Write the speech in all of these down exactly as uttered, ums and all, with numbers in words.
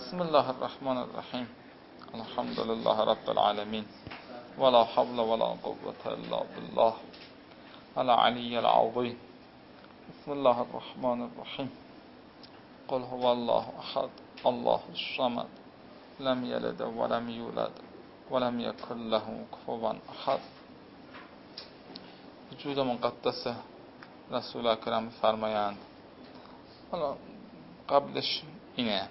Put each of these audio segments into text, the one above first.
بسم الله الرحمن الرحیم. الحمد لله رب العالمین ولا حول ولا قوة الا بالله العلی العظیم. بسم الله الرحمن الرحیم. قل هو الله احد الله الصمد لم یلد ولم یولد ولم یکن له کفوا احد. وجود مقدس رسول اکرم فرمایند. حالا قبلش اینه،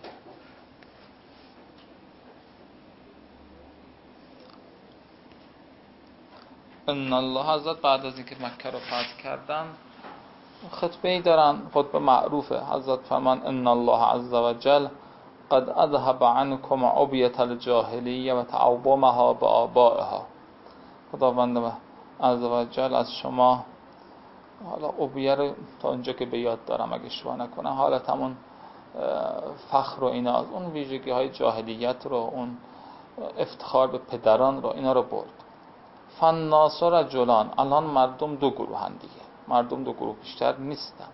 ان الله حضرت بعد از اینکه مکه رو فتح کردن خطبه ای دارن، خطبه معروفه. حضرت فرمان ان الله عز وجل قد اذهب عنكم عبیة الجاهلیه و تعومها بآبائها. خداوند عز وجل از شما، حالا عبیه رو تا اونجا که به یاد دارم اگه شما نکنه، حالت همون فخر و اینا، از اون ویژگی های جاهلیت رو، اون افتخار به پدران رو، اینا رو برد. فالناس رجلان، الان مردم دو گروه هم دیگه، مردم دو گروه بیشتر نیستن.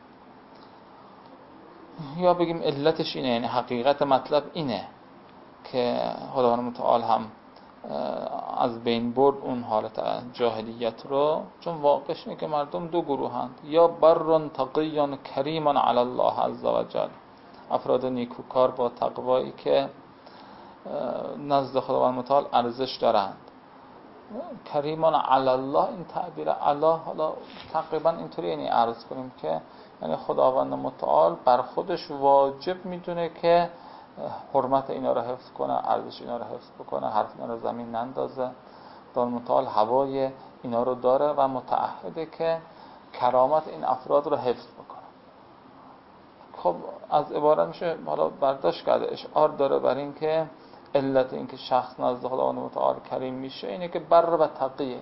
یا بگیم علتش اینه، یعنی حقیقت مطلب اینه که خداوند متعال هم از بین برد اون حالت جاهلیت رو، چون واقعش اینه که مردم دو گروه هند. یا برن تقیان کریمان علی الله عز وجل، افراد نیکوکار با تقوایی که نزد خداوند متعال ارزش دارند. کریمان علی الله، این تعبیر علی حالا تقریبا اینطوری یعنی عرض کنیم که یعنی خداوند متعال بر خودش واجب میدونه که حرمت اینا رو حفظ کنه، ارزش اینا رو حفظ بکنه، حرف اینا رو زمین نندازه. خداوند متعال هوای اینا رو داره و متعهده که کرامت این افراد رو حفظ بکنه. خب از عبارت میشه حالا برداشت کرده، اشعار داره بر این که علت این که شخص نزد خداوند متعال کریم میشه اینه که بر و تقیه،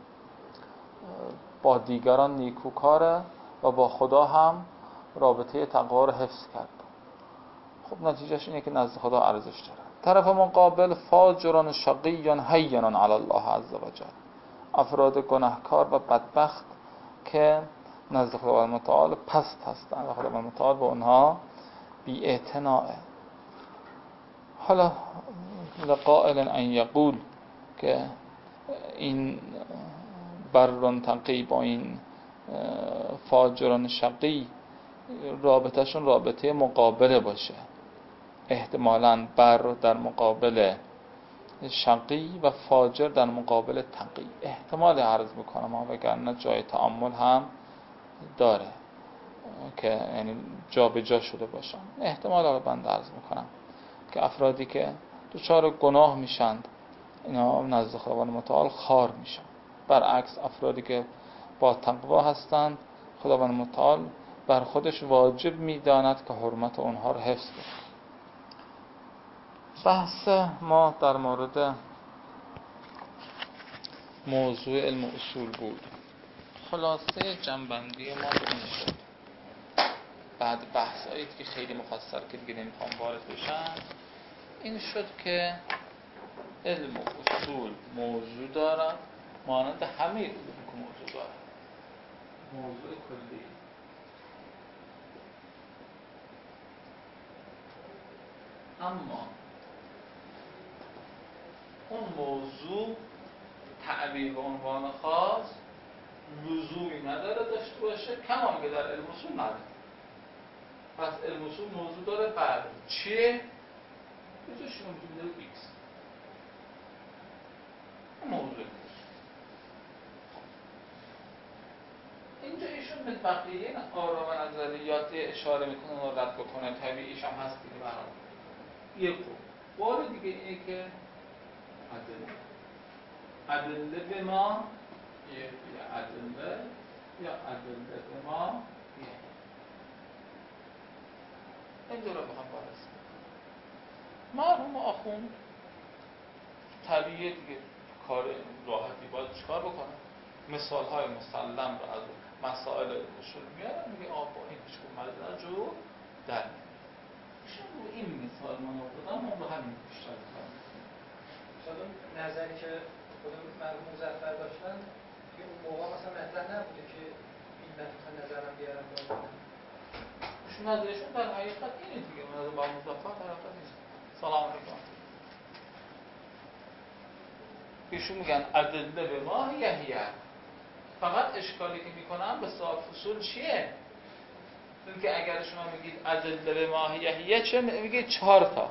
با دیگران نیکوکاره و با خدا هم رابطه تقوا رو حفظ کرد. خب نتیجهش اینه که نزد خدا ارزش داره. طرف مقابل فاجران شقیان هینان علی الله عز وجل، افراد گناهکار و بدبخت که نزد خداوند متعال پست هستن و خداوند متعال با اونها بی اعتناءه. حالا لقائل ان یقول که این بران تقی با این فاجران شقی رابطهشون رابطه مقابله باشه، احتمالاً بر در مقابل شقی و فاجر در مقابل تقی، احتمال عرض میکنم ها، وگرنه جای تأمل هم داره که یعنی جا به جا شده باشن. احتمال رو بند عرض میکنم که افرادی که دچار گناه میشند اینا نزد خداوند متعال خار میشن، برعکس افرادی که با تقوا هستند خداوند متعال بر خودش واجب میداند که حرمت اونها رو حفظ کنه. بحث ما در مورد موضوع علم اصول بود. خلاصه جنبندی ما این شد، بعد بحثایی که خیلی مفصل که دیگه نمیخوام وارد بشم، این شد که علم اصول موضوع دارد مانند همه علوم که موضوع دارد، موضوع کلی. اما اون موضوع تعبیر به عنوان خاص لزومی نداره داشته باشه، کمان که در علم اصول نداره. پس علم اصول موضوع داره، بعد چیه؟ بجاش موضوع داره ایکس موضوع. اینجا ایشون به بقیه این آرا و نظریات اشاره میکنه و رد بکنه، طبیعیش هم هست دیگه. برام یک بار دیگه اینه که ادله ادله به ما یه ادله یا ادله به ما یه این دو رو بخوام بارست مرحوم آخوند طبیعیه دیگه، کار راحتی باید چکار بکنه، مثال های مسلم رو از مسائل اصول میارن میگه آقا این چکو مزرج رو در میشون رو این مثال من آوردم، اون رو همین بیشتر کنم. شاید نظری که خود مرحوم مظفر داشتن که اون موقع مثلا مطرح نبوده که این نتیجه نظرم بیارم باید نظرشون در حقیقت اینه دیگه. مرحوم مظفر در حقیقت نیست. سلام ایشون میگن ادله به ما یهیه. فقط اشکالی که میکنم به صاحب فصول چیه؟ چون که اگر شما میگید ادله به ما یهیه چه میگید؟ چهار تا.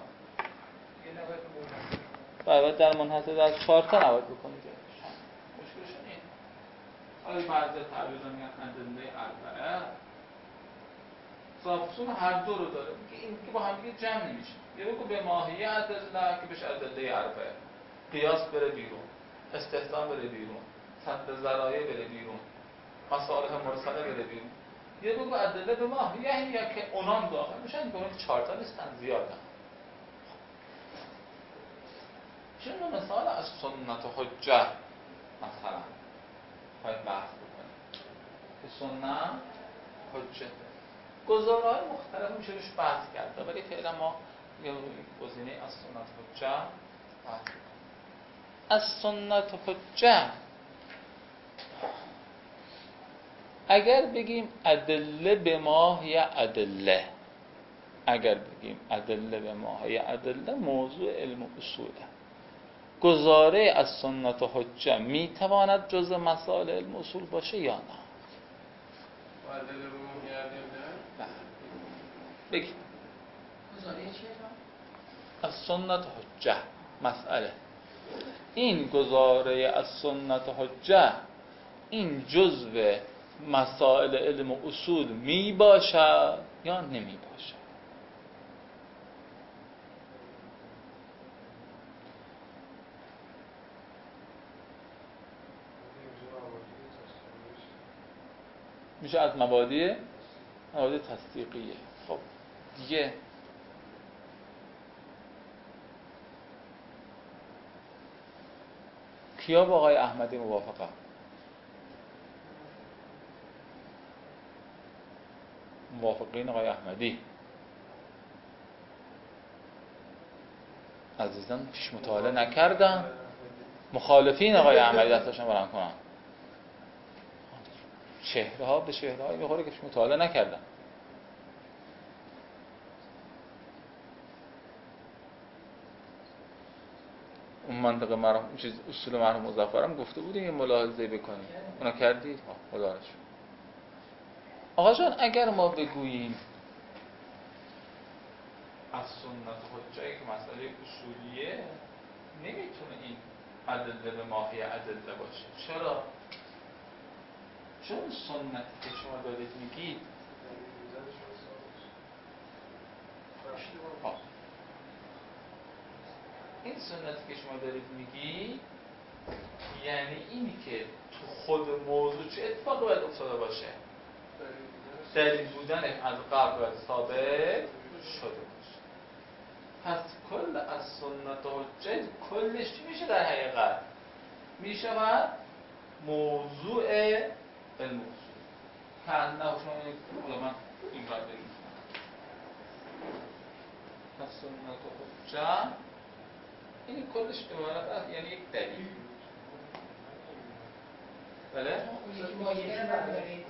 باید در منحصر در چهار تا نباید بکنید. مشکلشون این. حالا بعضی تعبیر میگن ادله اربعه. صاحب فصول هر دو رو داره. میگه این که با هم دیگه جمع نمیشه. یه بگو به ماهیه ادله که بهش ادله اربعه. قیاس بره بیرون، استحسان بره بیرون، سد ذرایع بره بیرون، مصالح مرسله بره بیرون. یه بگو ادله به ماهیه یا که اونام داخل میشن که اون چهار تا نیستن، زیادن. چون مثال از سنت و حجه مثلا باید بحث بکنیم که سنت حجته گزارهای مختلف میشه روش بحث کرده، ولی فعلا ما یه گزینه از سنت حجه بحث بکنیم. از سنت حجه اگر بگیم ادله به ما یا ادله، اگر بگیم ادله به ما یا ادله، موضوع علم و اصوله. گزاره از سنت و حجه میتواند جزء مسائل علم و اصول باشه یا نه؟ ادله به ما یا ادله؟ بگید گزاره چیه؟ از سنت و حجه مسئله. این گزاره از سنت و حجه این جزء مسائل علم و اصول می باشد یا نمی باشد؟ میشه از مبادی مبادی تصدیقیه. خب دیگه کیا با آقای احمدی موافقه؟ موافقین آقای احمدی عزیزان پیش مطالعه نکردن. مخالفین آقای احمدی دستشون برام کنن. چهره ها به چهره های میخوره که پیش مطالعه نکردن. اون منطقه مرحوم چیز اصول مرحوم مظفرم گفته بودیم یه ملاحظه بکنیم، اونا کردید؟ ها خدا رشون. آقا جان اگر ما بگوییم از سنت حجه که مسئله اصولیه، نمیتونه این ادله به ماهی ادله باشه. چرا؟ چون سنتی که شما دارید میگید ها. این سنتی که شما دارید میگی یعنی اینی که تو خود موضوع چه اتفاقی باید افتاده باشه؟ دلیل بودن از قبل باید ثابت شده باشه. پس کل از سنت و حجه کلش چی میشه در حقیقت؟ میشود موضوع علم اصول. که نه شما اینو من این باید بگیم از سنت و حجه این کلش عبارت است یعنی یک دلیل. بله؟ اون یکی مایه رو بردارید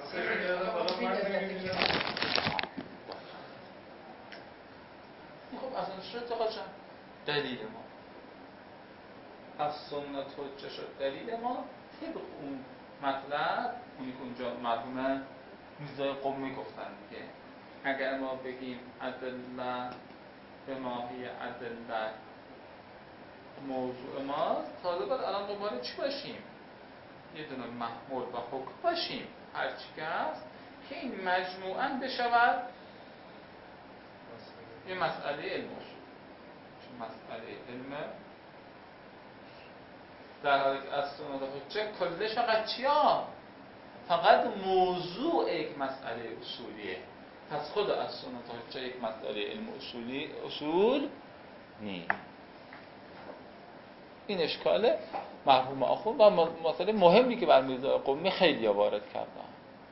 خب اصلا شد آقا جان دلیل ما از سنت حجه شد دلیل ما طبق اون مطلب اونی که اونجا مرحوم میرزای قمی گفتن که اگر ما بگیم ادله به ماهی ادله موضوع ما تازه باید الان قبال چی باشیم؟ یه دونه محمول و حکم باشیم هرچی که هست که این مجموعاً بشود یه مسئله علم اصول. چون مسئله علم در حالی که از سنت حجه کلش فقط چیا؟ فقط موضوع یک مسئله اصولیه. پس خود از سنت حجه یک مسئله علم اصولی اصول نیست. این اشکال مرحوم آخوند و مسئله مهمی که بر میرزا قمی خیلی وارد کردن.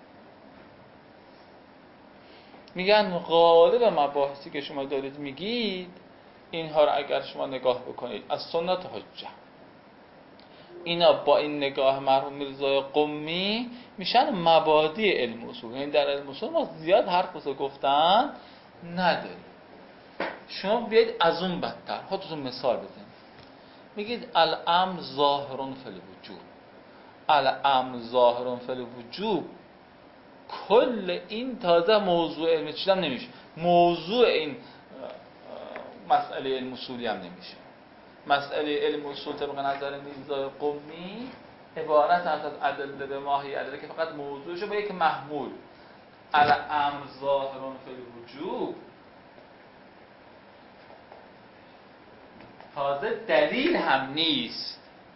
میگن غالب مباحثی که شما دارید میگید اینها رو اگر شما نگاه بکنید از سنت حجه، اینا با این نگاه مرحوم میرزا قمی میشن مبادی علم اصول. یعنی در علم اصول ما زیاد حرف واسه گفتن نداریم. شما بیاید از اون بدتر خودتون مثال بزنید. میگید الامر ظاهر فی الوجوب. الامر ظاهر فی الوجوب کل این تازه موضوع علم چیزم نمیشه، موضوع این مسئله علم اصولی هم نمیشه. مسئله علم اصول طبق نظر میرزا قمی عبارت است از ادله به ماهی ادله که فقط موضوعشو با یک محمول الامر ظاهر فی الوجوب تازه دلیل هم نیست،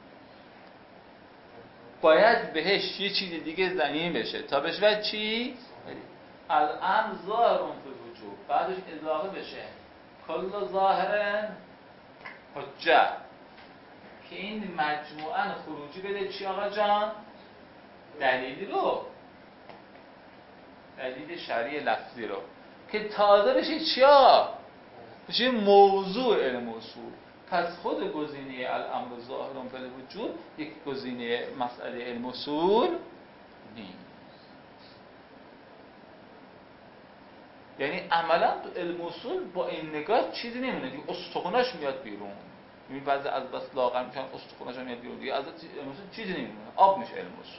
باید بهش یه چیز دیگه زمین بشه تا بشه بعد چی؟ الامر ظاهر فی الوجوب بعدش اضافه بشه کل ظاهر حجه که این مجموعاً خروجی بده چی آقا جان؟ دلیلی رو، دلیل شرعی لفظی رو که تازه بشه چیا؟ بشه موضوع علم اصول. پس خود گزینه الامر ظاهر فی الوجوب یک گزینه مسئله علم اصول نیست. یعنی عملا تو علم اصول با این نگاه چیزی نمیونه دیگه، استخوناش میاد بیرون. این بعضی از بس لاغر میشن استخوناش میاد بیرون دیگه، از علم اصول چیزی نمیونه، آب میشه علم اصول.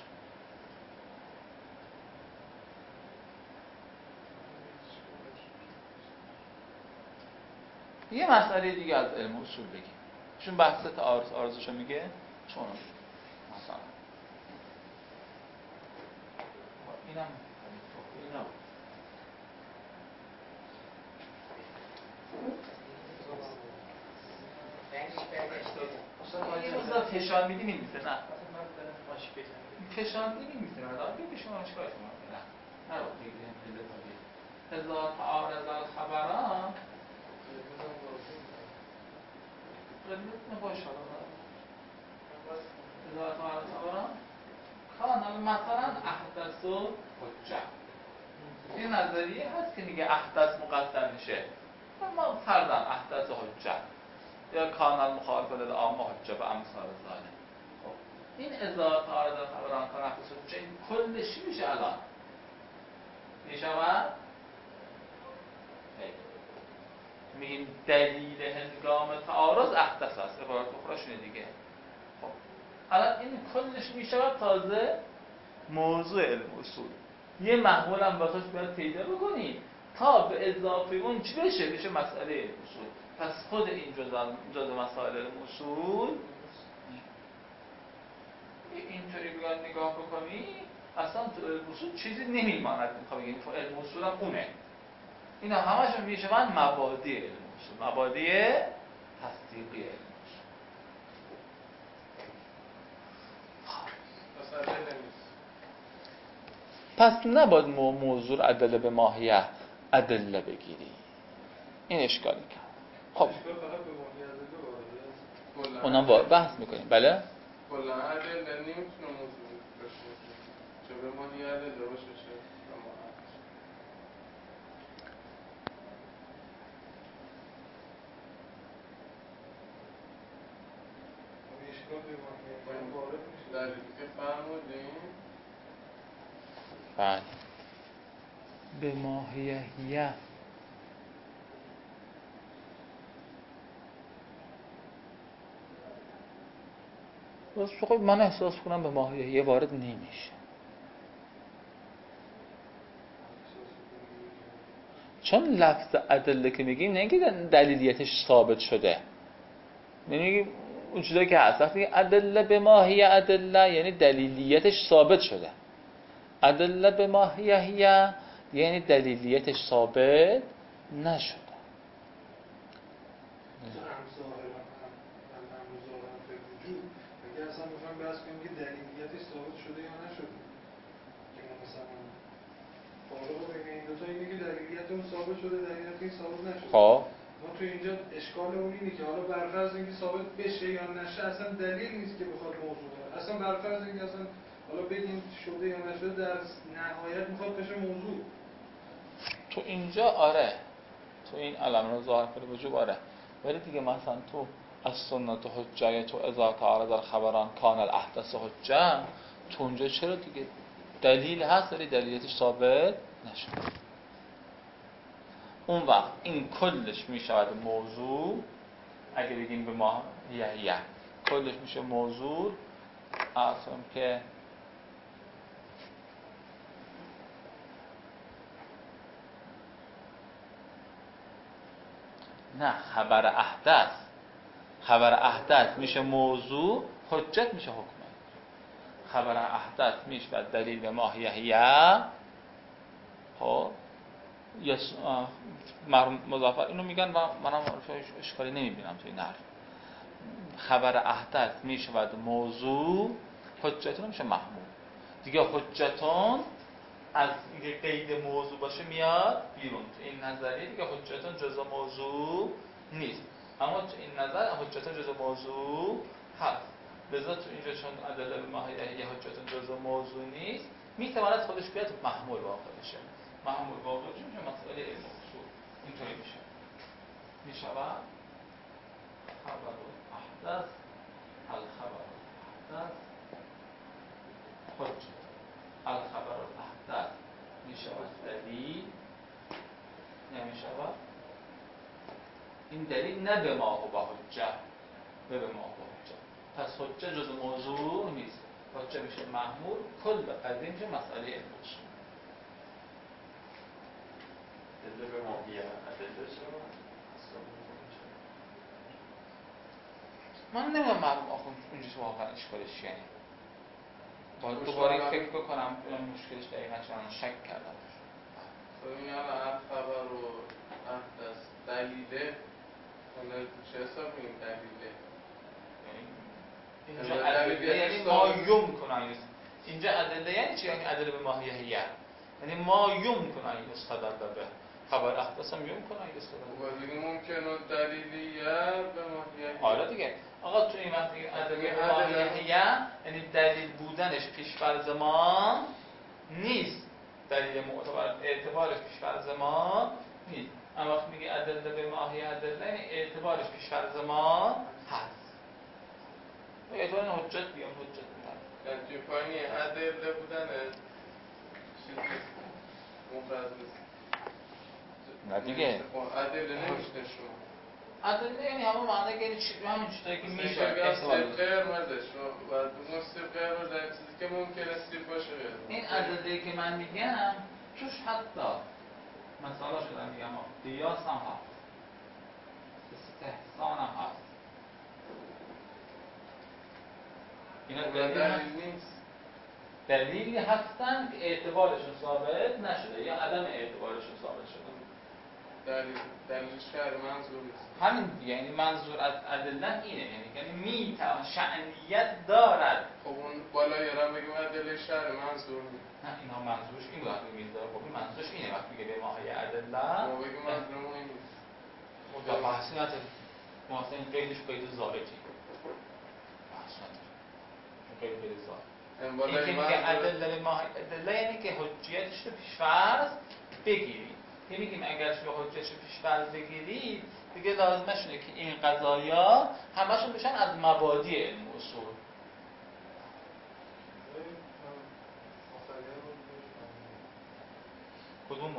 یه مسئله دیگه از علم اصول بگیم چون بحث تعارض آرزشو میگه، چون مثلا اینم اینم یه روزا فشار میدی میمیسه، نه فشار میدی میمیسه، نه دارم بگی شما چیکار شما نه نه رو بگیریم پله پله هزار تعارض الخبران قدمت نباش حالا هزار تعارض الخبران کان مثلا احدث و حجه. این نظریه هست که میگه احدث مقدم میشه، ما فرضاً احدث و حجه یا کانال مخالف للعامه حجه به امثال ذالک. خب این هزار تعارض الخبران کان احدث و حجه این کلش چی میشه الان؟ میشود میگیم دلیل هنگام تعارض احدث است، عبارت اخراشونه دیگه. خب الان این کلش میشود تازه موضوع علم اصول. یه محمول هم واسش باید پیدا بکنی تا به اضافه اون چی بشه؟ بشه مسئله علم اصول. پس خود این جزء جزء مسائل علم اصول اینطوری بگن نگاه بکنی اصلا تو علم اصول چیزی نمیماند. میخوام بگیم تو علم اصول هم اونه. اینا همشون میشون مبادی علم اصول، مبادی تصدیقی علم اصول. پس نباید موضوع ادله به ماهیت ادله بگیری، این اشکالی کرد. خب اونم با بحث میکنیم. بله کلا ادله نمیتونه موضوع باشه، چه به ماهیت ادله باشه چه به ماهیت. دلیلی که فرمودیم بله به ماهیه بس خب من احساس کنم به ماهیه وارد نمیشه، چون لفظ ادله که میگیم نه اینکه دلیلیتش ثابت شده، یعنی اون چیزایی که هست وقتی ادله به ماهیه ادله یعنی دلیلیتش ثابت شده، ادله به ماهیه یعنی دلیلیتش ثابت نشده. اگه اصلا بخوایم بحث کنیم که دلیلیتش ثابت شده یا نشده که ما مثلا فارغ بین این دوتا اینه که دلیلیت اون ثابت شده دلیلیت این ثابت نشده. خب ما تو اینجا اشکال اون اینه که حالا برفرض اینکه ثابت بشه یا نشه اصلا دلیل نیست که بخواد موضوع کنه، اصلا برفرض اینکه اصلا حالا بگیم شده یا نشده در نهایت میخواد بشه موضوع. تو اینجا آره تو این علم ظاهر فی الوجوب آره، ولی دیگه مثلا تو از سنت حجه تو اذا تعارض الخبران کان الاحدث حجه تو اونجا چرا دیگه دلیل هست ولی دلیلش ثابت نشده. اون وقت این کلش میشود موضوع اگه بگیم به ما یه یه کلش میشه موضوع. اصلا که نه خبر احدث، خبر احدث میشه موضوع، حجت میشه حکم. خبر احدث میشه و دلیل به ماهیه. خب یا مضاف اینو میگن و منم اشکالی نمیبینم توی نحو. خبر احدث میشه و موضوع، حجتون میشه محمول. دیگه حجتون از اینکه قید موضوع باشه میاد بیرون. تو این نظریه دیگه حجتون جزء موضوع نیست، اما تو این نظر حجتون جزء موضوع هست. لذا تو اینجا چون ادله به ماهیه یه حجتون جزء موضوع نیست، میتواند خودش بیاد محمول واقع بشه. محمول واقع بشه میشه مسئله علم اصول. اینطوری میشه میشه خبر احدث الخبر احدث حجت الخبر احدث میشه دلیل، نمیشه این دلیل نه به ما و با حجت، نه به ما و با حجت. پس حجت جز موضوع نیست، حجت میشه محمول، کل به قضیه میشه مسئله علم اصول. دلیل به ماهیه ادله شما من نمیدونم معلوم آخون اونجا تو واقعا اشکالش یعنی باید دوباره فکر بکنم مشکلش دقیقا چون شک کردم. این الان خبر و احدث دلیله چه حساب این دلیله؟ اینجا ادله یعنی ما یم کنن. اینجا ادله یعنی چی؟ یعنی ادله به ماهیه، یعنی ما یم کنن استدلال به خبر احدث هم یم کنن استدلال. و دیگه ممکنه دلیلیه به ماهیه. آره دیگه آقا تو این وقتی ادله به ماهیه یعنی دلیل بودنش پیش فرض ما نیست، دلیل معتبر اعتبارش پیش فرض ما نیست. اما وقتی میگه ادله به ماهیه ادله یعنی اعتبارش پیش فرض ما هست. اعتبار حجت بیام حجت میتن یعنی توی پایین ادله بودن چیز مفرد نیست. نه دیگه ادله نمیشه شما ادله یعنی همون معنی که یعنی چی همون چیزایی که میشه احتمال قرمزش و اون سیب قرمز در چیزی که ممکنه سیب باشه قرمز. این ادله که من میگم توش حتی مثلا شدن میگم قیاس هم هست، استحسان هم هست. اینا دلیل نیست، دلیلی هستن که اعتبارشون ثابت نشده یا عدم اعتبارشون ثابت شده. دلیل دلیل شرع منظور نیست. همین یعنی منظور از ادله اینه، یعنی یعنی میتونه شأنیت دارد. خب اون بالا یارم بگیم ادله شرع منظور نیست. نه اینا منظورش این بود وقتی میذاره. خب این منظورش اینه وقتی میگه به ماهی ادله. ما بگیم منظورمون این نیست. خب بحثی نداره. ما اصلا این قیدش قید زائدی. بحث نداره. قید قید زائد. این که میگه ادله ماهی ادله یعنی که حجیتش رو پیش‌فرض بگیری. که میگیم اگر شما حجتش رو پیش‌فرض بگیرید دیگه لازمش اینه که این قضایا همشون بشن از مبادی علم اصول. کدومو؟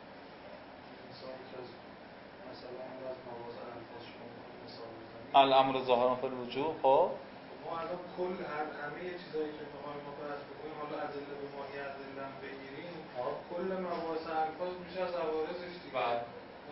الامر ظاهر فی الوجوب. خب ما الان کل هر همه چیزایی که می‌خوایم ما بحث بکنیم حالا ادله به ماهی ادله هم بگیریم کل مباحث الفاظ میشه از عوارضش دیگه. بله.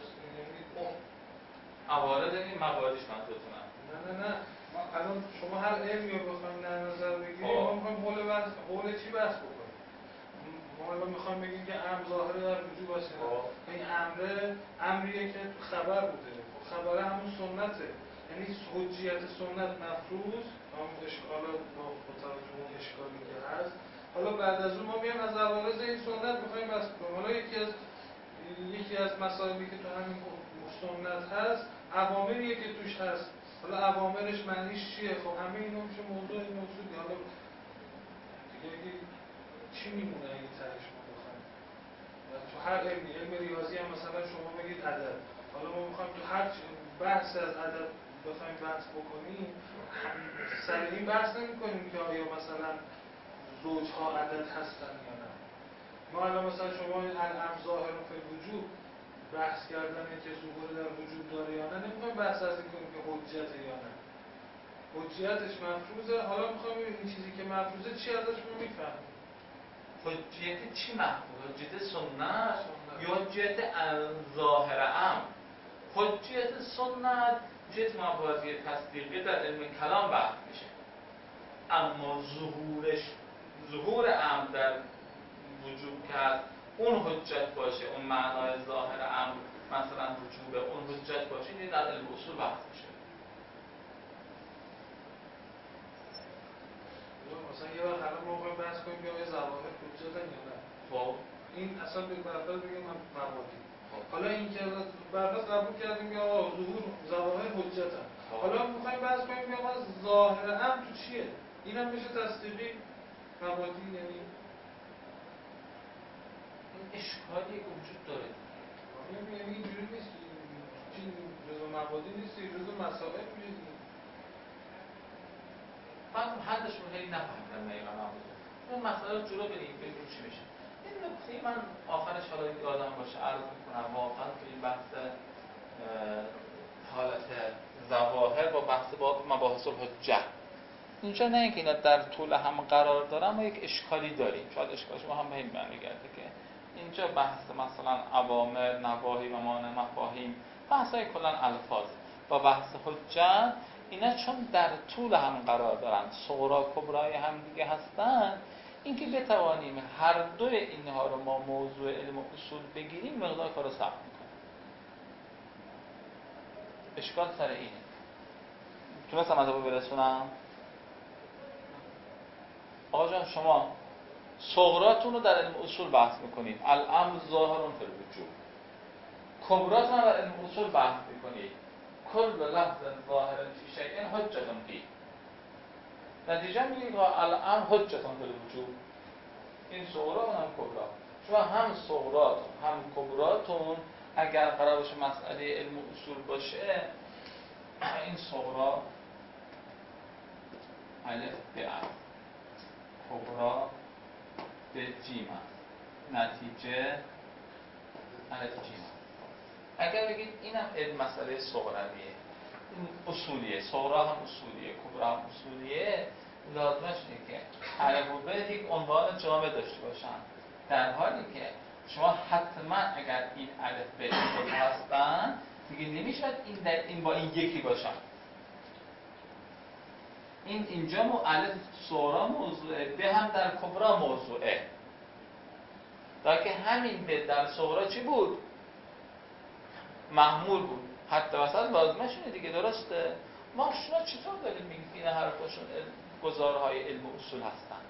عوارض این مبادیش منظورتونه. نه نه نه ما الان شما هر علمی رو بخوایم در نظر بگیریم ما می‌خوایم حول بحث حول چی بحث بکنیم. ما الان می‌خوایم بگیم که امر ظاهر در وجوب است. این امر امریه که تو خبر بوده. خبر همون سنته. یعنی حجیت سنت مفروض هم اشکال با توجه اون اشکالی که هست. حالا بعد از اون ما میایم از عوارض این سنت می‌خوایم بحث کنیم. حالا یکی از یکی از مسائلی که تو همین سنت هست اوامریه که توش هست. حالا اوامرش معنیش چیه؟ خب همه اینا میشه موضوع این موضوع. حالا دیگه چی میمونه اگه تهش ما بخوایم تو هر علمی علم ریاضی هم مثلا شما بگید عدد. حالا ما می‌خوایم تو هر بحث از عدد بخوایم بحث بکنیم سر این بحث نمی‌کنیم که آیا مثلا زوجها عدد هستن یا نه. ما الان مثلا شما الامر ظاهر فی الوجوب بحث کردنه که ظهور در وجود داره یا نه نمی‌خوایم بحث از این کنیم که حجت یا نه. حجیتش مفروضه. حالا میخوام ببینیم این چیزی که مفروضه چی ازش ما میفهمیم. حجیت چی محفوظ؟ حجیت سنت یا حجیت ظاهر امر؟ حجیت سنت حجیت مبادی تصدیقی در علم کلام بحث میشه، اما ظهورش ظهور امر در وجود که هست اون حجت باشه، اون معنای ظاهر امر مثلا وجوب اون حجت باشه، این در علم اصول بحث میشه. مثلا یه وقت الان ما باید بحث کنیم که آیا ظواهر حجتن یا نه. خب این اصلا به برفرض بگیم من مبادی. حالا این که برفرض قبول کردیم که آقا ظهور ظواهر حجتن. حالا میخوایم بحث کنیم که آقا ظاهر امر تو چیه؟ اینم میشه تصدیقی مبادی. یعنی این اشکالی که وجود داره یعنی اینجوری نیست که جزء مبادی نیست، جزء مسائل میشه دیگه. من حدش رو خیلی نفهمیدم دقیقا نبوده. اون مسئله رو جلو بریم ببینیم چی میشه. این نکته من آخرش حالا یادم باشه عرض میکنم واقعا تو این بحث حالت ظواهر با بحث با مباحث الحجه اینجا نه اینکه اینا در طول هم قرار دارن، ما یک اشکالی داریم. شاید اشکالش ما هم به این برمیگرده که اینجا بحث مثلا اوامر، نواهی و مانع مفاهیم، بحث‌های کلا الفاظ با بحث حجت، اینا چون در طول هم قرار دارن، صغرا کبرای هم دیگه هستن، اینکه بتوانیم هر دوی اینها رو ما موضوع علم و اصول بگیریم مقدار کارو سخت میکنه. اشکال سر اینه. تونستم از ابو برسونم؟ آقا جان شما صغراتون رو در علم اصول بحث میکنید، الامر ظاهر فی الوجوب. کبراتون رو در علم اصول بحث میکنید، کل لفظ ظاهر فی شیء حجة فیه. نتیجه میگید الامر حجة فی الوجوب. این صغرا و هم کبرا. شما هم صغراتون هم کبراتون اگر قرار باشه مسئله علم و اصول باشه، این صغرا الف به الف، کبرا به جیم است، نتیجه الف جیم است. اگر بگید اینم علم مسئله صغرویه، این اصولیه، صغرا هم اصولیه، کبرا هم اصولیه، لازمش اینه که الف و ب یک عنوان جامع داشته باشن، در حالی که شما حتما اگر این الف به این هستن دیگه نمیشود این در این با این یکی باشن. این اینجا مو الف صغرا موضوعه، به هم در کبرا موضوعه، تا که همین به در صغرا چی بود؟ محمول بود. حتی وسط لازمش اینه دیگه، درسته؟ ما شما چطور داریم میگید این حرفاشون گزارهای علم و اصول هستن؟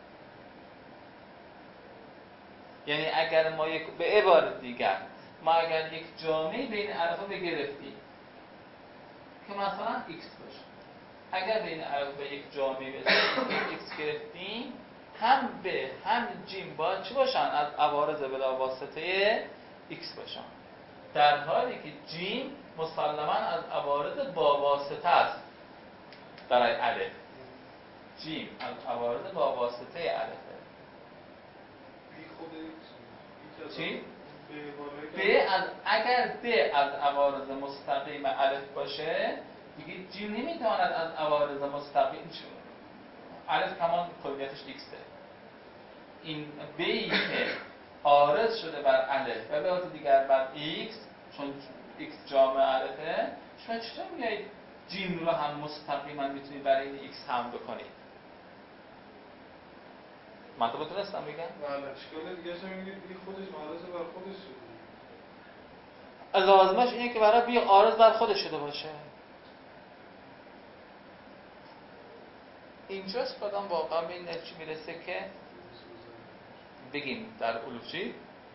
یعنی اگر ما یک به عبارت دیگر ما اگر یک جامعه بین الفا بگرفتیم که مثلا x باشه، اگر بین الفا به یک جامعه به x گرفتیم، هم به هم جیم باید چی باشن؟ از عوارض بلا واسطه x باشن، در حالی که جیم مسلماً از عوارض با واسطه است برای الف. جیم از عوارض با واسطه الفه. بی خود x چی؟ به به از اگر به از عوارض مستقیم الف باشه دیگه جیم نمیتواند از عوارض مستقیم شد. الف کمان کلیتش ایکسه. این بی که عارض شده بر الف و به علاوه دیگر بر ایکس، چون ایکس جامع الفه، شما چطور میایید جیم رو هم مستقیما میتونید برای این ایکس هم بکنید؟ مطلب تونستم بگم؟ بله. اشکال دیگه اش میگید بی خودش عارض بر خودش شده. لازمش اینه که برای بی عارض بر خودش شده باشه. اینجاست بعدم واقعا به این نتیجه میرسه که بگیم در علوم چی؟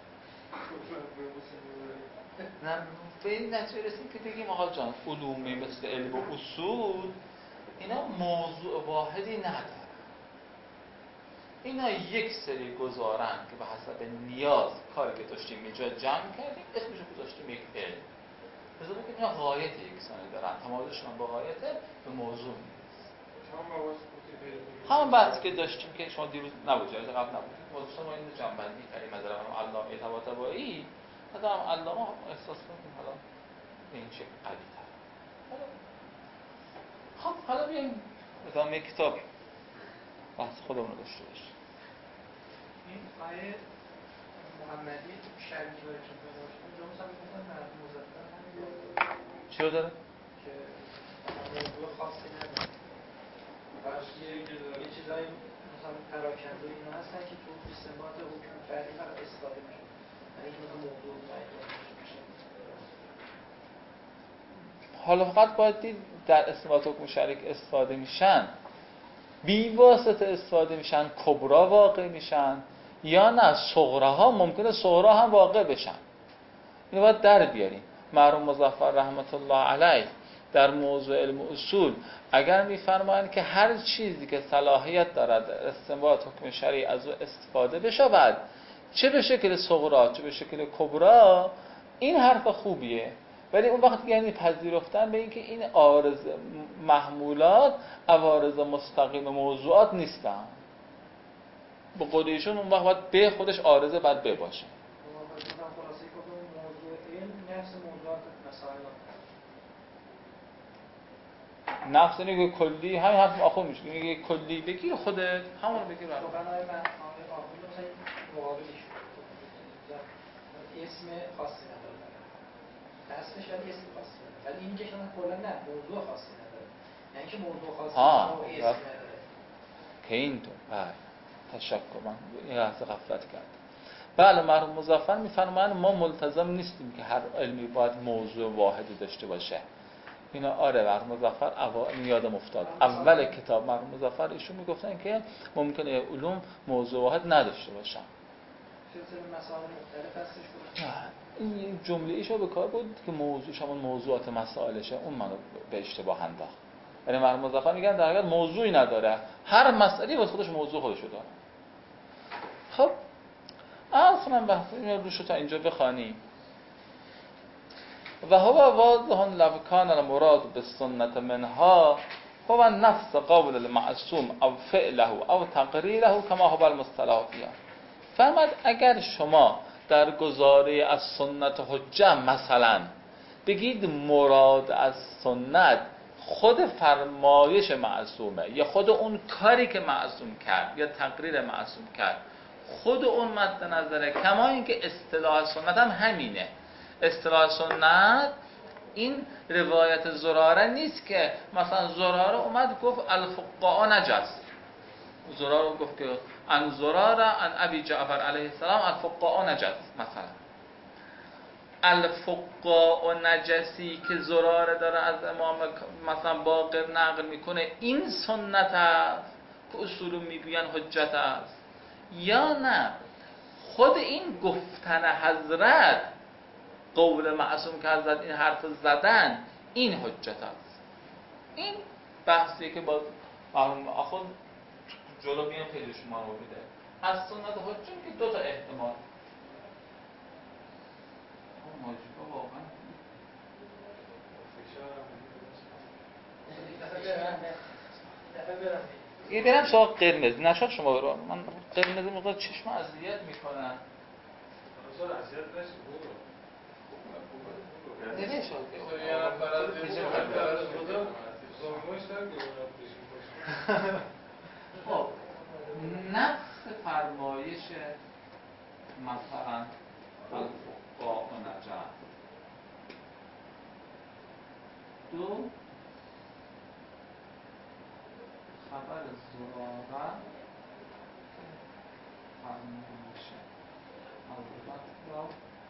نه به این نتیجه رسیم که بگیم آقا جان علومی مثل علم و اصول اینا موضوع واحدی ندارن، اینا یک سری گزارن که به حسب نیاز کاری که داشتیم اینجا جمع کردیم اسمش رو گذاشتیم یک علم. بذار بگیم اینا غایت یکسانی دارن، تمایزشون با غایت به موضوع نیست. همون بحثی که داشتیم که شما دیروز نبود، جلسه قبل نبود، موضوع ما اینو جمع بندی کردیم از علامه علامه طباطبایی. مثلا علامه احساس کنیم حالا به این شکل قوی‌تر. خب حالا بیایم مثلا یک کتاب بحث خودمون رو داشته باشه. این آیه محمدی شریک و ارتباط داشته اونجا مثلا میگفتن مرحوم مظفر همین چی رو داره؟ که موضوع خاصی نداره یه چیزایی مثلا پراکنده اینا هستن که تو استنباط حکم فعلی فقط استفاده میشه یعنی که مثلا موضوع معین میشه. حالا فقط باید دید در استنباط حکم شریک استفاده میشن بی واسطه استفاده میشن کبرا واقع میشن یا نه صغراها ممکنه صغرا هم واقع بشن. اینو باید در بیاریم. مرحوم مظفر رحمت الله علیه در موضوع علم اصول اگر میفرمایند که هر چیزی که صلاحیت دارد استنباط حکم شرعی از او استفاده بشود چه به شکل صغرا چه به شکل کبرا، این حرف خوبیه، ولی اون وقت یعنی پذیرفتن به اینکه این عارض محمولات عوارض مستقیم موضوعات نیستن. به قول ایشون اون وقت باید به خودش عارضه بعد به باشه. خلاصه کدوم موضوع علم نفس موضوعات مسائل نفس اینه که کلی همین حرف آخر میشه میگه کلی بگیر خودت همون رو بگیر. تو بنای من آخر مثلا مقابلش اسم خاصی نداره اسمش ولی اسم خاصی نداره ولی این که شما کلا نه موضوع خاصی نداره یعنی که موضوع خاصی نداره اسم نداره که اینطور. بله تشکر، من این لحظه غفلت کردم. بله مرحوم مظفر میفرمایند ما ملتزم نیستیم که هر علمی باید موضوع واحدی داشته باشه. اینا آره مرحوم مظفر اوائل یادم افتاد اول کتاب مرحوم مظفر ایشون میگفتن که ممکنه علوم موضوع واحد نداشته باشن. سلسله مسائل مختلف هستش بود. این جمله ایشو به کار بود که موضوعش همون موضوعات مسائلشه، اون منو به اشتباه انداخت. یعنی مرحوم مظفر میگن در حقیقت موضوعی نداره، هر مسئله واسه خودش موضوع خودشو داره. خب اصلا بحث اینو روشو تا اینجا بخوانیم. و هو واضح لو کان المراد بالسنة منها هو نفس قول المعصوم او فعله او تقریره کما هو المصطلح فيها. فرمود اگر شما در گزاره از سنت حجه مثلا بگید مراد از سنت خود فرمایش معصومه یا خود اون کاری که معصوم کرد یا تقریر معصوم کرد خود اون مد نظره، کما اینکه اصطلاح سنت هم همینه. اصطلاح سنت این روایت زراره نیست که مثلا زراره اومد گفت الفقاء نجس، زراره گفت که ان زراره ان ابی جعفر علیه السلام الفقاء نجس، مثلا الفقاء نجسی که زراره داره از امام مثلا باقر نقل میکنه این سنت است که اصول میگوین حجت است، یا نه خود این گفتن حضرت قول معصوم که حضرت این حرف زدن این حجت است. این بحثیه که با مرحوم آخر جلو میام خیلی شما رو میده. از سنت حجت که دو تا احتمال ماجبا واقعا یه برم سراغ قرمز نشد شما برو. من قرمز مقدار چشم اذیت میکنن. اصلا اذیت نشید برو. نه نشد. یه نفر از یه نفر از خدا زامنش نگه خب نفس فرمایش مثلا الفقاء و نجس دو خبر زراره فرمایش حضرت را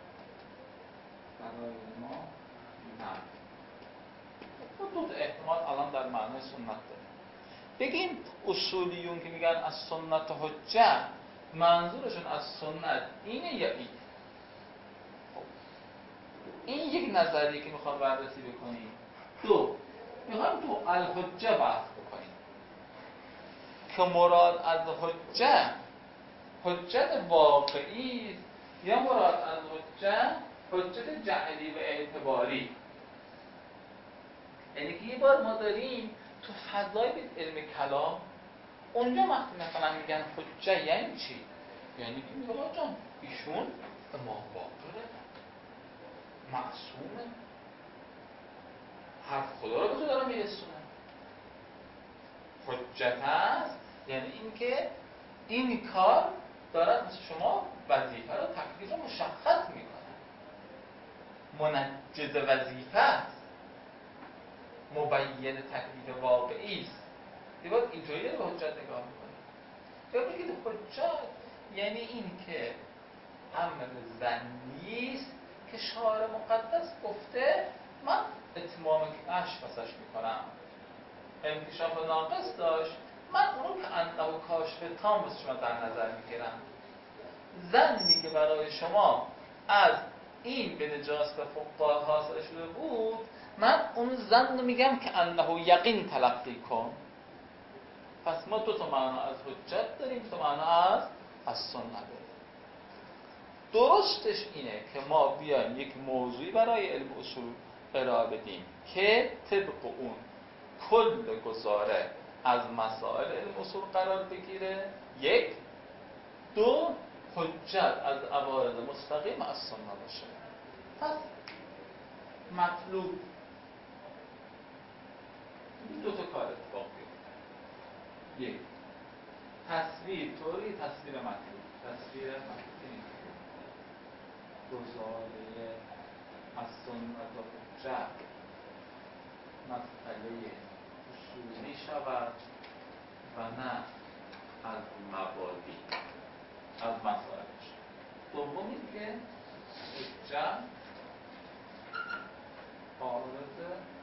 برای ما نه. دو تا احتمال الان در معنی سنت داره. بگیم اصولیون که میگن از سنت حجه منظورشون از سنت اینه یا این؟ خب این یک نظریه که میخوام بررسی بکنیم. دو میخوام تو الحجه بحث بکنیم که مراد از حجه حجت واقعی یا مراد از حجه حجت جعلی و اعتباری. یعنی که یه بار ما داریم تو فضای علم کلام اونجا وقتی مثلا میگن حجه یعنی چی؟ یعنی که میگه آقا جان ایشون امام باقره، معصومه، حرف خدا رو به تو داره میرسونه. حجت است یعنی اینکه این کار دارد مثل شما وظیفه رو تکلیف رو مشخص میکنه، منجز وظیفه است، مبین تکلیف واقعی است. دیگه باید اینجوری رو به حجت نگاه میکنه. یا بگید حجت یعنی این که امر ظنی است که شارع مقدس گفته من اتمام کشف واسش میکنم، انکشاف ناقص داشت من اونو که انه کاشف تام واسه شما در نظر میگیرم. ظنی که برای شما از این به نجاست فقها حاصل شده بود من اون ظن رو میگم که انه یقین تلقی کن. پس ما دو تا معنا از حجت داریم، دو تا معنا از از سنت داریم. درستش اینه که ما بیایم یک موضوعی برای علم اصول ارائه بدیم که طبق اون کل گزاره از مسائل علم اصول قرار بگیره. یک. دو، حجت از عوارض مستقیم از سنت باشه. پس مطلوب این دو تا کار اتفاق بیفته. یک، تصویر طوری تصویر مطلوب تصویر مطلوب گزاره از سنت و حجت مسئله اصولی شود و نه از مبادی از مسائلش. دوم این که حجت عارض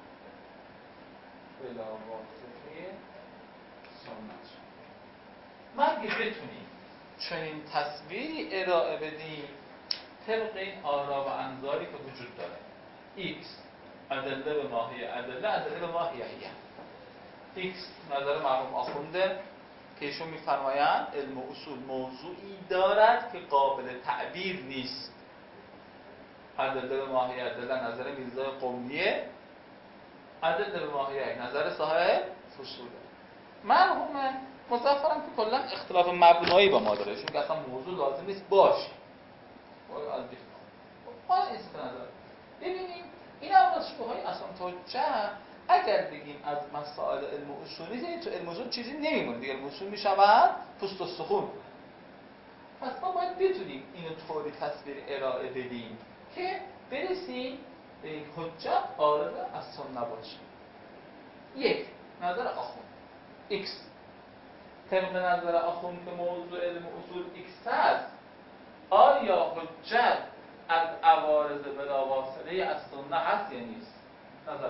بلا واسطه سنت شد. مگه بتونیم چنین تصویری ارائه بدیم طبق این آرا و انظاری که وجود داره. X ادله به ماهیه ادله ادله به ماهیه X نظر مرحوم آخونده که ایشون میفرمایند علم و اصول موضوعی دارد که قابل تعبیر نیست. ادله به ماهیه ادله نظر میرزای قومیه، ادله به ماهیه نظر صاحب فصوله. مرحوم مظفرم که کلا اختلاف مبنایی با ما داره، چون که اصلا موضوع لازم نیست باشه. از دیگه حالا این سه نظر ببینیم این اول شبهه‌های اصلا حجت اگر بگیم از مسائل علم و اصولی یعنی تو علم و اصول چیزی نمیمونه دیگه، علم و اصول میشود پوست و سخون. پس ما باید بتونیم اینو طوری تصویر ارائه بدیم که برسیم به یک حجت عارض از سنت باشه. یک، نظر آخوند X طبق نظر آخوند که موضوع علم و اصول X هست، آیا حجت از عوارض بلا واسطه از سنت هست یا نیست؟ نظر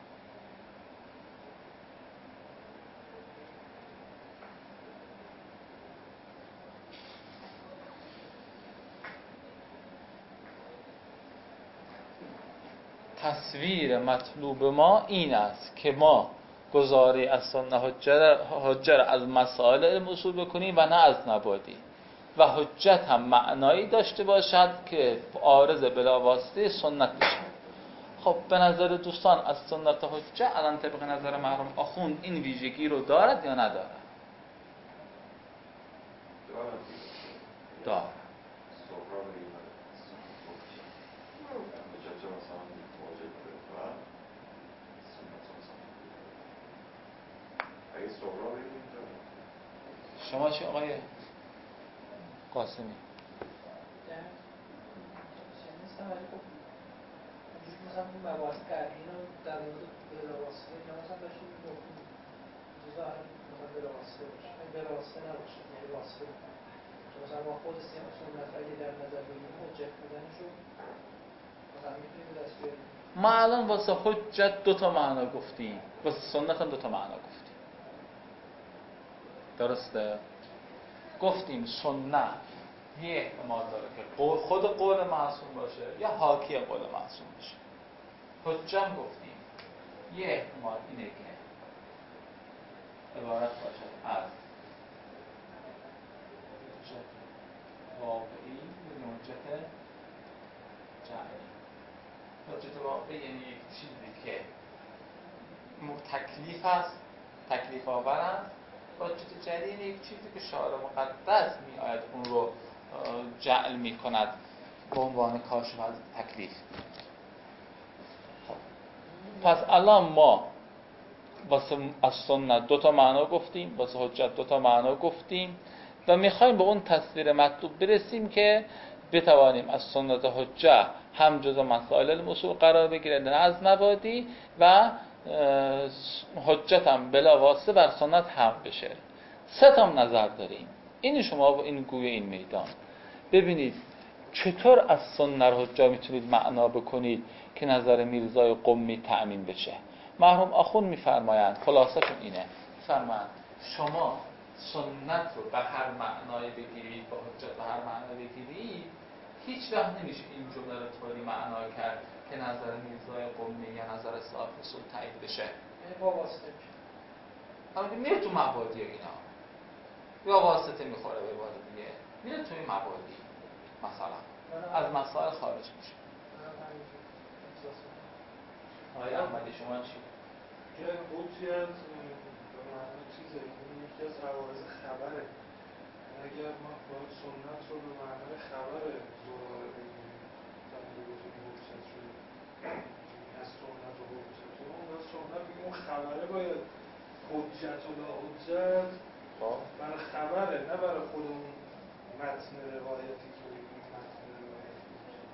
تصویر مطلوب ما این است که ما گزاره از سنت حجت از مسائل علم اصول بکنیم و نه از مبادی، و حجت هم معنایی داشته باشد که عارض بلا واسطه سنت بشه. خب به نظر دوستان از سنت حجت الان طبق نظر مرحوم آخوند این ویژگی رو دارد یا ندارد؟ دارد. شما چی آقای قاسمی؟ مثلا اون مباحث قرعین رو در مورد بلاواسطه اینا مثلا داشتیم میگفتیم جزا هم مثلا بلاواسطه باشه این بلاواسطه نباشه یعنی واسطه بکنه چون مثلا ما خود سیم سنت هایی در نظر بگیریم حجت بودنشو مثلا میتونیم به دست بیاریم. ما الان واسه حجت دوتا معنا گفتیم، واسه سنت هم دوتا معنا گفتیم، درسته؟ گفتیم سنت یه احتمال داره که خود قول معصوم باشه یا حاکی قول معصوم باشه. حجت گفتیم یه احتمال اینه که عبارت باشد از حجت واقعی یا حجت جعلی. حجت واقعی یعنی یک چیزی که تکلیف است، تکلیف آور است. حجت جعلی یعنی یک چیزی که شارع مقدس می آید اون رو جعل می کند به عنوان کاشف از تکلیف. خب. پس الان ما واسه از سنت دو تا معنا گفتیم، واسه حجت دو تا معنا گفتیم و میخوایم به اون تصویر مطلوب برسیم که بتوانیم از سنت حجت هم جزء مسائل الاصول قرار بگیره نه از مبادی و حجت هم بلا واسطه بر سنت هم بشه. سه تا نظر داریم. این شما با این گوی این میدان ببینید چطور از سنت حجت میتونید معنا بکنید که نظر میرزای قمی تأمین بشه. مرحوم آخوند میفرمایند خلاصه‌شون اینه، فرمایند شما سنت رو به هر معنای بگیرید، با حجت به هر معنای بگیرید، هیچ وقت نمیشه این جمله رو طوری معنا کرد که نظر میرزای قمی یا نظر صاحب اصول تایید بشه. یعنی با واسطه میشه. حالا که میره تو مبادی اینا یا واسطه میخوره به بار دیگه میره توی مبادی مثلا از مسائل خارج میشه. آقای احمدی شما چی؟ که حجت به معنی چیزه، این یکی از عوارض خبره. اگر ما باید سنت رو به معنی خبر زراره بگیریم در مورد حجت شده از سنت و حجت و اون باید سنت بگیم اون خبره باید حجت و لا حجت برای خبره نه برای خود اون متن روایتی که بگیم متن روایتی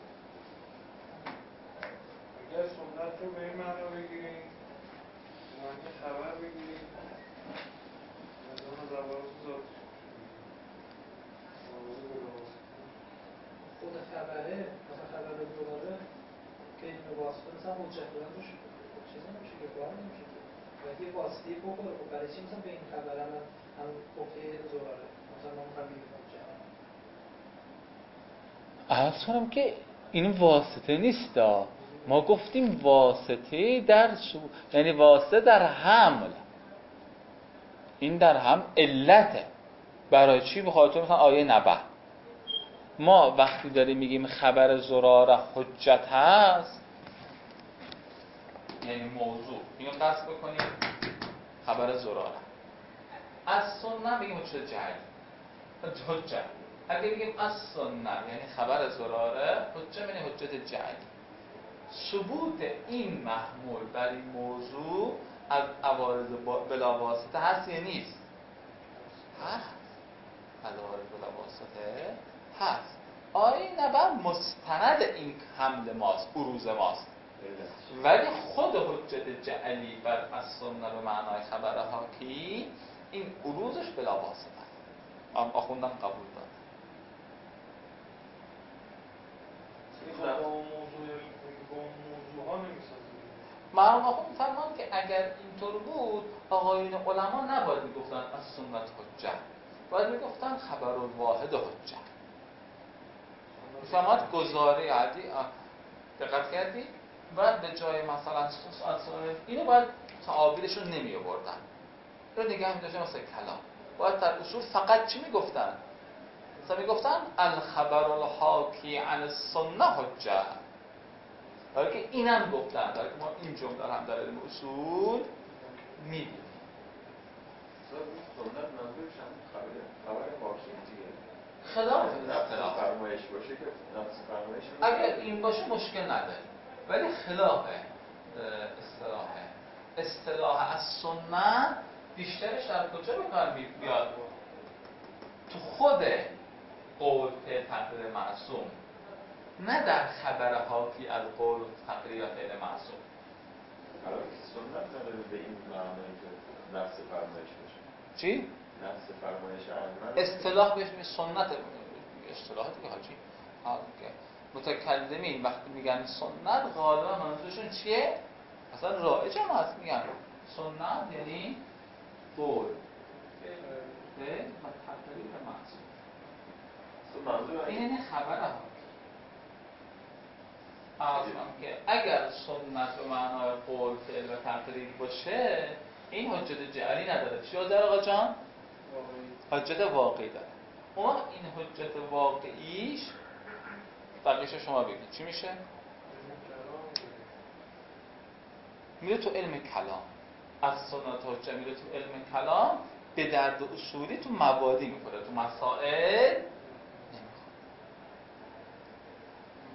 اگر سنت رو به این معنا بگیریم به معنی خبر بگیریم نظام از عوارض ذاتی خود خبره مثلا خبر زراره که این واسطه مثلا حجت بودن روش چیزی نمیشه که بار نمیشه که باید یه واسطه بخوره. خب برای چی مثلا به این خبر هم هم گفته زراره مثلا ما میخوام بگیم حجت عرض کنم که این واسطه نیست. ما گفتیم واسطه در سو... یعنی واسطه در حمل، این در هم علته. برای چی؟ به خاطر مثلا آیه نبأ ما وقتی داریم میگیم خبر زراره حجت هست یعنی موضوع اینو قصد بکنیم خبر زراره. از سنت بگیم حجت جعلی حجت. اگه بگیم از سنت یعنی خبر زراره حجت یعنی حجت جعلی. ثبوت این محمول بر این موضوع از عوارض بلا واسطه هست یا نیست؟ هست. از عوارض بلا واسطه هست. آیه نبأ مستند این حمل ماست، بروز ماست، ولی خود حجت جعلی بر از سنت به معنای خبر حاکی این بروزش بلا واسطه است. آخوندم قبول داره. با اون موضوع با اون موضوع ها نمیسازه. مرحوم آخوند فرمان که اگر اینطور بود آقایون علما نباید میگفتن از سنت حجت، باید میگفتن خبر واحد حجت. فرماد گزاره عادی دقت کردی؟ باید به جای مثلا اینو باید تعابیرش رو نمی آوردن، رو نگه می داشتن مثل کلام. باید در اصول فقط چی می گفتن؟ مثلا می گفتن الخبر الحاکی عن السنه حجت، ولی که اینم گفتن، ولی که ما این جمله هم در علم اصول می دیم. سنت منظورش هم خبر خبر حاکی دیگه خلاف اصطلاح فرمایش باشه که نفس فرمایش اگر این باشه مشکل نداره، ولی خلاف اصطلاح اصطلاح از سنت بیشترش در کجا به کار میاد؟ تو خود قول فعل تقریر معصوم، نه در خبر حاکی از قول تقریر یا فعل معصوم. حالا سنت نداره به این معنی که نفس فرمایش باشه. چی؟ نفس فرمایش علمن اصطلاح بهش میگه سنت. اصطلاح دیگه حاجی متکلمین وقتی میگن سنت غالبا منظورشون چیه؟ اصلا رایج هم هست میگن سنت یعنی قول به و تقریر معصوم. منظور این یعنی خبر حاکی. اصلا که اگر سنت به معنای قول فعل و تقریر باشه این حجت جعلی نداره. چی داره آقا جان؟ حجت واقعی داره. اون این حجت واقعیش بقیه‌شو شما بگید چی میشه؟ میره تو علم کلام. از سنت حجت میره تو علم کلام، به درد اصولی تو مبادی میخوره، تو مسائل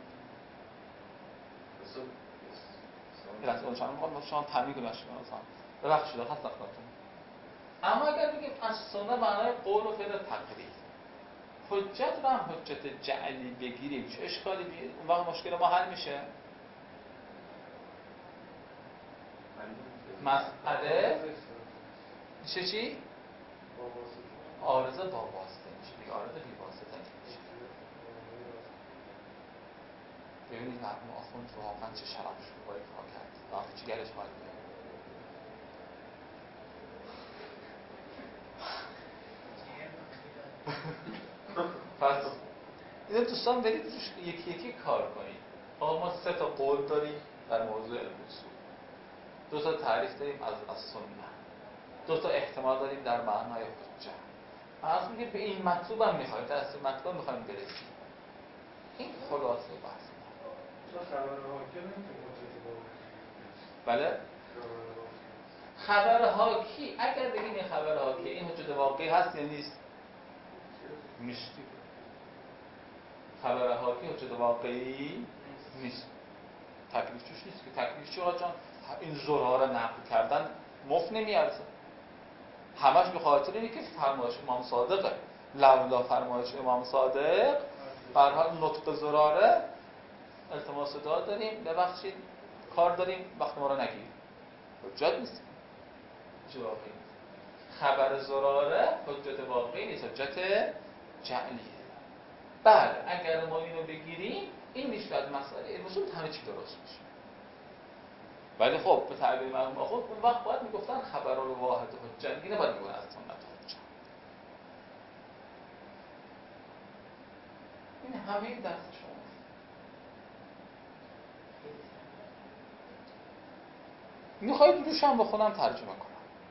نمیخوره. اون چند میخوام شما تمرین کنید شما ببخشید هست خدمتتون. اما اگر بگیم از سنت معنای قول و فعل تقریر، حجت رو هم حجت جعلی بگیریم چه اشکالی بیاد؟ اون وقت مشکل ما حل میشه. مسئله میشه چی؟ عارضه با واسطه میشه دیگه، عارضه بی واسطه نمیشه. ببینید مرحوم آخوند واقعا چه شراب شروعی کار کرد، واقعا چیگرش حال میده. پس این دوستان برید روش یکی یکی کار کنید. آقا ما سه تا قول داریم در موضوع علم اصول، دو تا تعریف داریم از از سنت، دو تا احتمال داریم در معنای حجت. از میگه به این مطلوب هم میخواید، در اصل مطلوب میخوایم برسیم. این خلاصه بحث. چون خبر حاکی نمیتونه حجت باقی. بله؟ خبر حاکی اگر بگیم این خبر حاکی این حجت واقعی هست یا نیست؟ نیست. خبر حاکی حجت واقعی نیست. تکلیف چوش نیست که تکلیف چی آقا جان؟ این زرها رو نقل کردن مفت نمیارزه. همش به خاطر اینه که فرمایش امام صادقه. لولا فرمایش امام صادق بر حال نطق زراره التماس دعا داریم، ببخشید کار داریم، وقت ما رو نگیریم. حجت نیست. حجت واقعی نیست. خبر زراره حجت واقعی نیست، حجت جعلیه. بله اگر ما اینو بگیریم این میشه از مسئله اصول همه چی درست میشه. ولی خب به تعبیر مرحوم آخوند اون وقت باید میگفتن خبر الواحد حجت، دیگه نباید میگفتن از سنت حجت. این همه این درس شماست. میخواید روش هم به خودم ترجمه کنم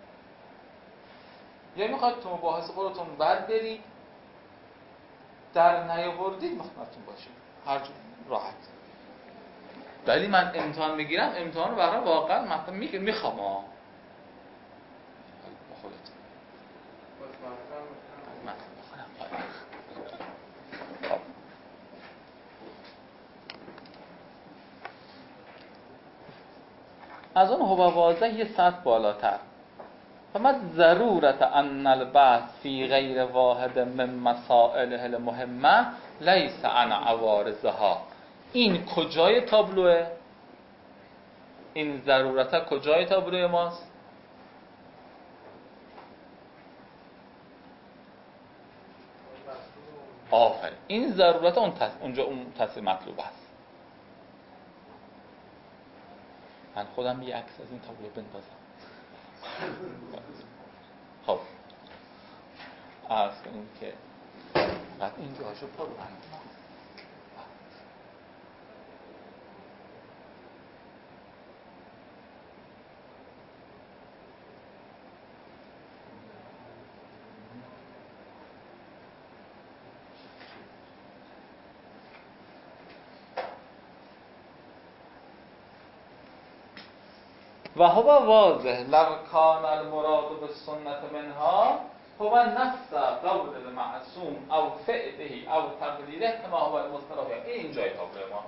یا میخواید تو مباحث خودتون بعد برید در نیاوردید مخمتون باشید هر جور راحت. ولی من امتحان میگیرم امتحان رو برای واقعا مطلب میگم میخوام ها با خودتون من بخونم. از اون هو واضح یه سطح بالاتر فمد ضرورت ان البحث فی غیر واحد من مسائل المهمه لیس عن عوارضها. این کجای تابلوه؟ این ضرورت کجای تابلوه ماست؟ آفرین این ضرورت اون تص... اونجا اون تصویر مطلوب است. من خودم یه عکس از این تابلو بندازم. خب عرض کنیم که بعد این جاشو پر بندازم. و هو واضح لو کان المراد بالسنة منها هو نفس قول المعصوم او فعله او تقلیله کما هو المصطلح. این جای تابلو ما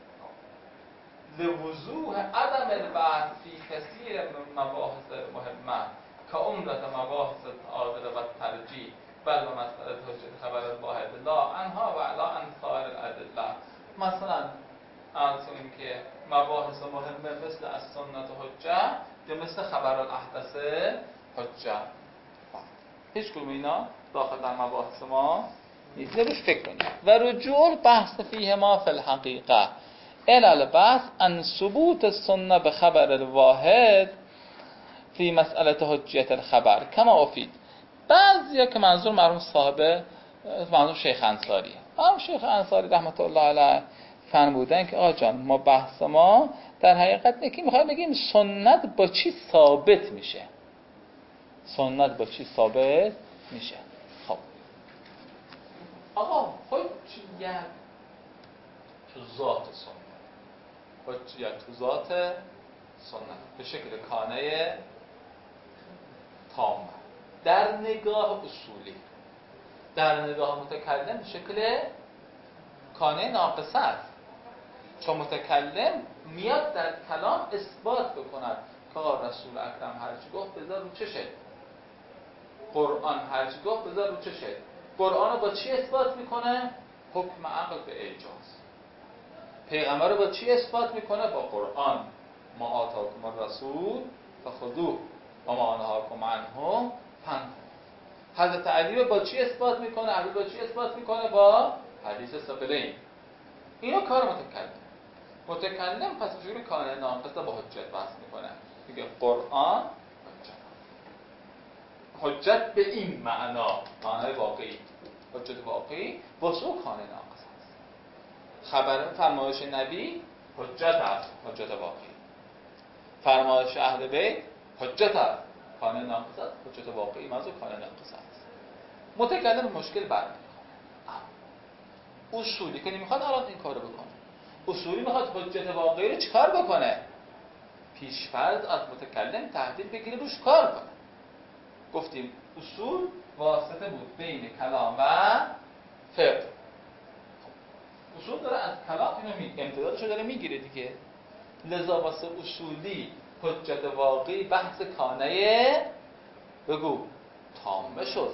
لوضوح عدم البحث فی کثیر من مباحث مهمه کعمدت مباحث التعادل و الترجیح بل و مسئله حجت خبر الواحد لا عنها و لا عن سایر الادله. مثلا عرض کنیم که مباحث مهمه مثل از سنت حجت یا مثل خبر الاحدث حجت، هیچ کدوم اینا داخل در مباحث ما نیست. روش فکر کنید. و رجوع بحث فیه ما فی الحقیقه الى البحث عن ثبوت السنه بخبر الواحد فی مسئله حجیت الخبر کما افید. بعضیا که منظور مرحوم صاحب منظور شیخ انصاریه. مرحوم شیخ انصاری رحمت الله علیه فرمودن که آقا جان ما بحث ما در حقیقت نکی میخوایم بگیم سنت با چی ثابت میشه، سنت با چی ثابت میشه. خب آقا حجیت تو ذات سنت، حجیت تو ذات سنت به شکل کانه تام در نگاه اصولی، در نگاه متکلم به شکل کانه ناقصه است. چون متکلم میاد در کلام اثبات بکند آقا رسول اکرم هرچی گفت بذار رو چشه، قرآن هرچی گفت بذار رو چشه. قرآن رو با چی اثبات میکنه؟ حکم عقل به اعجاز. پیغمبر رو با چی اثبات میکنه؟ با قرآن. ما آتاکم الرسول فخذوه و ما نهاکم عنه فانتهوا. حضرت علی رو با چی اثبات میکنه؟ علی با چی اثبات میکنه؟ با حدیث ثقلین. اینو کار متکلم. متکلم پس جوری کانه ناقصه با حجت بحث میکنه، میگه قرآن حجت حجت به این معنا، معنای واقعی، حجت واقعی واسه کانه ناقص است. خبر فرمایش نبی حجت است، حجت واقعی. فرمایش اهل بیت حجت است، کانه ناقص است، حجت واقعی موضوع کانه ناقص است. متکلم مشکل برمیخوره. اصولی که نمیخواد الان این کارو بکنه. اصولی میخواد حجت واقعی رو چیکار بکنه؟ پیش‌فرض از متکلم تحلیل بگیره روش کار کنه. گفتیم اصول واسطه بود بین کلام و فقه. اصول داره از کلام اینو می امتدادشو داره میگیره دیگه. لذا واسه اصولی حجت واقعی بحث کانه بگو تامه شد.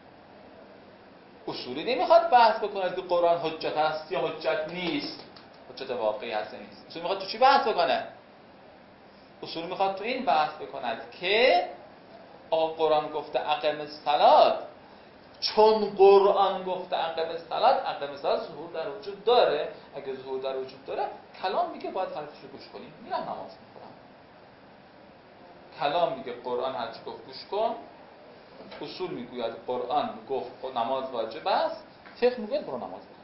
اصولی نمیخواد بحث بکنه که قرآن حجت هست یا حجت نیست، حجت واقعی هست یا نیست. اصولی میخواد تو چی بحث بکنه؟ اصولی میخواد تو این بحث بکند که آقا قرآن گفته اقم الصلاة، چون قرآن گفته اقم الصلاة، اقم الصلاة ظهور در وجود داره. اگه ظهور در وجود داره، کلام میگه باید حرفش رو گوش کنیم، میرم نماز میخورم. کلام میگه قرآن هرچی گفت گوش کن. اصول میگوید قرآن گفت نماز واجب است. فقه میگه برو نماز بخون.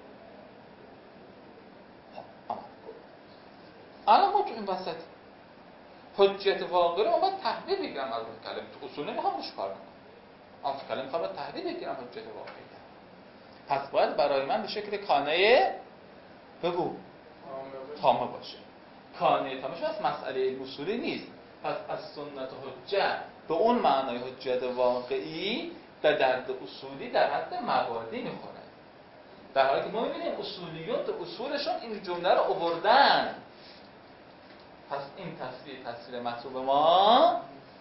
الان ما تو این وسط حجت واقعی رو باید تحلیل بگیرم از متکلم. تو اصول نمیخوام روش کار کنم. از متکلم میخوام تحلیل بگیرم حجت واقعی. پس باید برای من به شکل کانه بگو تامه باشه. کانه تامه شو از مسئله اصولی نیست. پس از سنت حجت به اون معنای حجت واقعی به درد اصولی در حد مبادی میخوره. در حالی که ما میبینیم اصولیون تو اصولشون این جمله رو آوردن. پس این تصویر تصویر مطلوب ما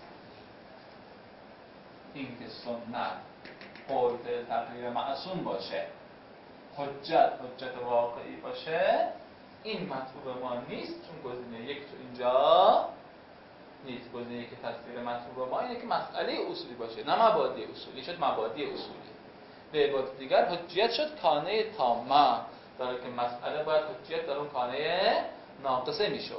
این که سنت قول به تغییر معصوم باشه، حجت حجت واقعی باشه، این مطلوب ما نیست. چون گزینه یک تو اینجا نیست. گزینه یک تصویر مطلوب ما اینه که مسئله اصولی باشه، نه مبادی اصولی. شد مبادی اصولی. به عبارت دیگر حجت شد کانه تامه، در حالی که مسئله باید حجت در اون کانه ناقصه میشه.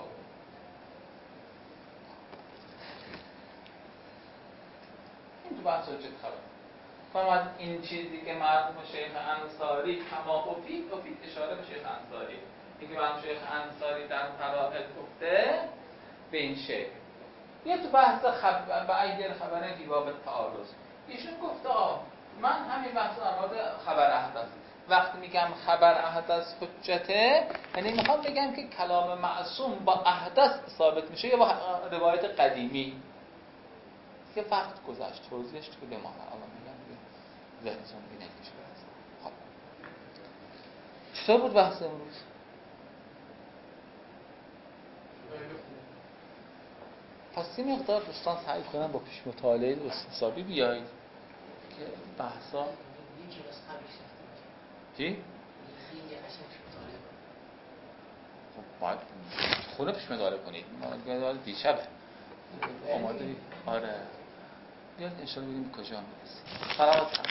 این تو بحث حجت خبر. فرمود این چیزی که مرحوم شیخ انصاری کما افید، افید اشاره به شیخ انصاری، اینکه مرحوم شیخ انصاری در فرائض گفته به این شکل. یا تو بحث خبر به اگر خبره دیواب تعارض ایشون گفته آه من همین بحث در مورد خبر احدث، وقتی میگم خبر احدث حجته، یعنی میخوام بگم که کلام معصوم با احدث ثابت میشه یا با روایت قدیمی. یه وقت گذشت توضیحش تو بمانه. الان میگم دیگه ذهنتون بینه کشه برسه. خب چطور بود بحث امروز؟ پس یه مقدار دوستان سعی کنن با پیش مطالعه حسابی بیایید که بحثا چی؟ خب باید خونه پیش مطالعه کنید. ما دیشبه آماده. آره بیاد انشالله ببینیم کجا میرسیم. سلامت.